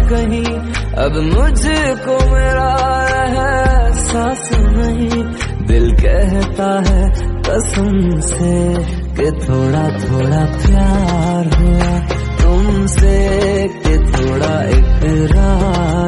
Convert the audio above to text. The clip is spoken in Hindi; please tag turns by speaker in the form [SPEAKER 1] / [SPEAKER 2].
[SPEAKER 1] कहीं, अब मुझको मेरा एहसास नहीं। दिल कहता है कसम से कि थोड़ा थोड़ा प्यार हुआ तुमसे, कि थोड़ा इकरार